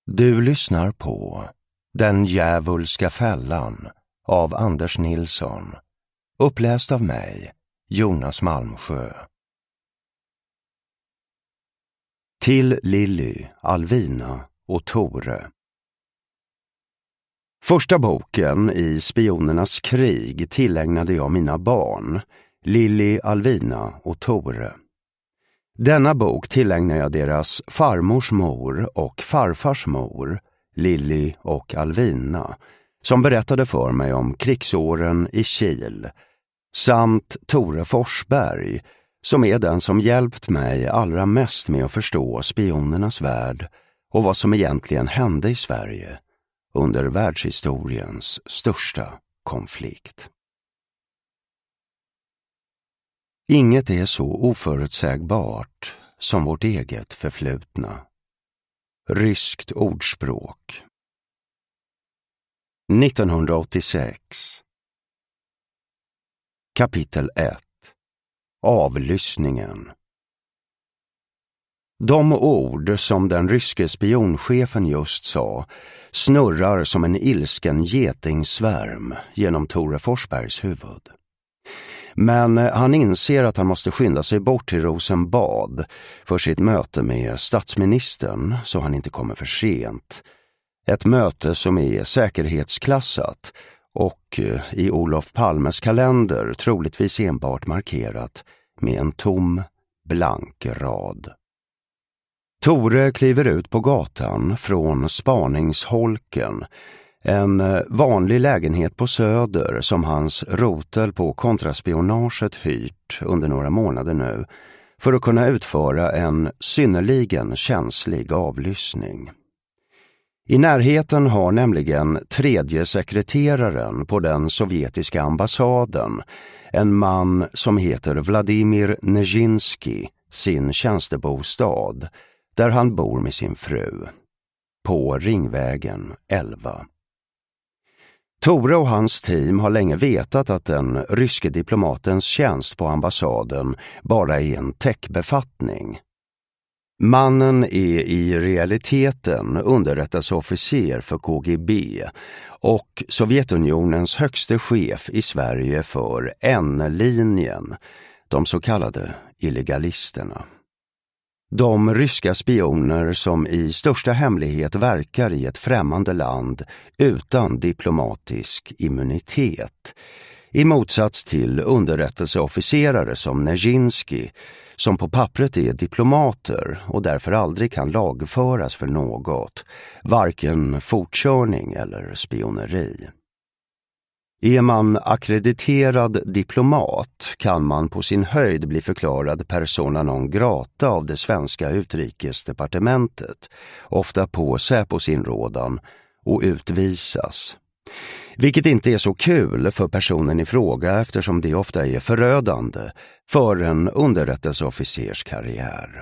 Du lyssnar på Den djävulska fällan av Anders Nilsson, uppläst av mig, Jonas Malmsjö. Till Lilly, Alvina och Tore. Första boken i Spionernas krig tillägnade jag mina barn, Lilly, Alvina och Tore. Denna bok tillägnar jag deras farmors mor och farfars mor, Lilly och Alvina, som berättade för mig om krigsåren i Kiel, samt Tore Forsberg, som är den som hjälpt mig allra mest med att förstå spionernas värld och vad som egentligen hände i Sverige under världshistoriens största konflikt. Inget är så oförutsägbart som vårt eget förflutna. Ryskt ordspråk. 1986. Kapitel 1. Avlyssningen. De ord som den ryske spionchefen just sa snurrar som en ilsken getingsvärm genom Tore Forsbergs huvud. Men han inser att han måste skynda sig bort till Rosenbad för sitt möte med statsministern så han inte kommer för sent. Ett möte som är säkerhetsklassat och i Olof Palmes kalender troligtvis enbart markerat med en tom, blank rad. Tore kliver ut på gatan från spaningsholken, en vanlig lägenhet på Söder som hans rotel på kontraspionaget hyrt under några månader nu för att kunna utföra en synnerligen känslig avlyssning. I närheten har nämligen tredje sekreteraren på den sovjetiska ambassaden, en man som heter Vladimir Nijinsky, sin tjänstebostad där han bor med sin fru, på Ringvägen 11. Tore och hans team har länge vetat att den ryske diplomatens tjänst på ambassaden bara är en täckbefattning. Mannen är i realiteten underrättelseofficer för KGB och Sovjetunionens högste chef i Sverige för N-linjen, de så kallade illegalisterna. De ryska spioner som i största hemlighet verkar i ett främmande land utan diplomatisk immunitet, i motsats till underrättelseofficerare som Nijinsky, som på pappret är diplomater och därför aldrig kan lagföras för något, varken fortkörning eller spioneri. Är man akkrediterad diplomat kan man på sin höjd bli förklarad persona non grata av det svenska utrikesdepartementet, ofta på Säpos inrådan, och utvisas. Vilket inte är så kul för personen i fråga eftersom det ofta är förödande för en underrättelseofficers karriär.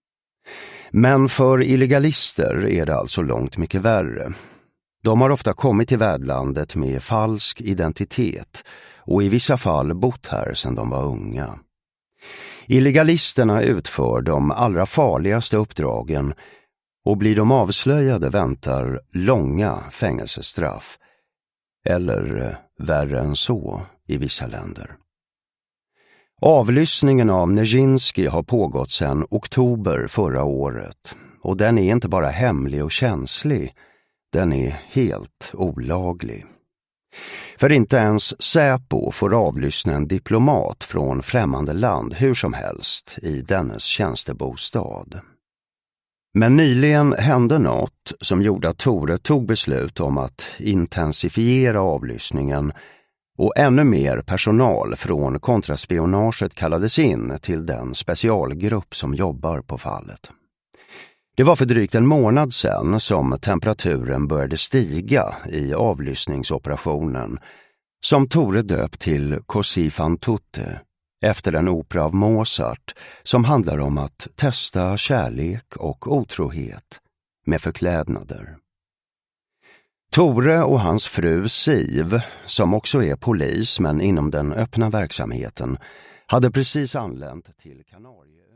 Men för illegalister är det alltså långt mycket värre. De har ofta kommit till värdlandet med falsk identitet och i vissa fall bott här sedan de var unga. Illegalisterna utför de allra farligaste uppdragen och blir de avslöjade väntar långa fängelsestraff. Eller värre än så i vissa länder. Avlyssningen av Nijinsky har pågått sedan oktober förra året och den är inte bara hemlig och känslig, den är helt olaglig. För inte ens Säpo får avlyssna en diplomat från främmande land hur som helst i dennes tjänstebostad. Men nyligen hände något som gjorde att Tore tog beslut om att intensifiera avlyssningen och ännu mer personal från kontraspionaget kallades in till den specialgrupp som jobbar på fallet. Det var för drygt en månad sedan som temperaturen började stiga i avlyssningsoperationen som Tore döpt till Così fan tutte, efter en opera av Mozart som handlar om att testa kärlek och otrohet med förklädnader. Tore och hans fru Siv, som också är polis men inom den öppna verksamheten, hade precis anlänt till Kanarieöarna.